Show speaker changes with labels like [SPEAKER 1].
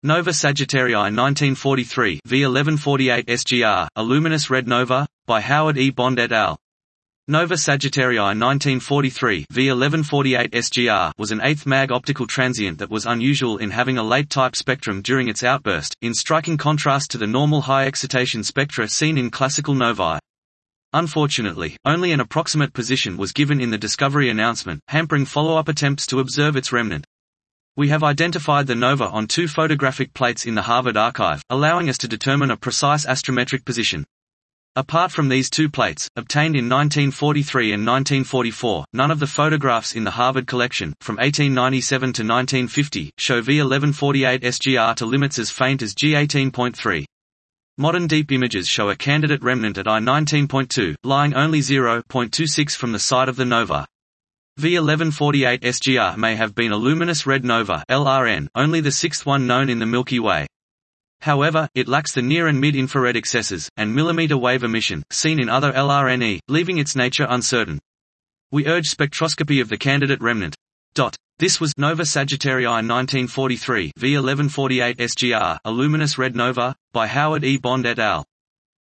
[SPEAKER 1] Nova Sagittarii 1943 V1148 SGR, a luminous red nova, by Howard E. Bond et al. Nova Sagittarii 1943 V1148 SGR was an 8th mag optical transient that was unusual in having a late-type spectrum during its outburst, in striking contrast to the normal high-excitation spectra seen in classical novae. Unfortunately, only an approximate position was given in the discovery announcement, hampering follow-up attempts to observe its remnant. We have identified the nova on 2 photographic plates in the Harvard archive, allowing us to determine a precise astrometric position. Apart from these 2 plates, obtained in 1943 and 1944, none of the photographs in the Harvard collection, from 1897 to 1950, show V1148 SGR to limits as faint as G18.3. Modern deep images show a candidate remnant at I19.2, lying only 0.26 from the site of the nova. V1148 SGR may have been a luminous red nova (LRN), only the 6th one known in the Milky Way. However, it lacks the near and mid-infrared excesses, and millimeter wave emission, seen in other LRNE, leaving its nature uncertain. We urge spectroscopy of the candidate remnant. This was Nova Sagittarii 1943 V1148 SGR, a luminous red nova, by Howard E. Bond et al.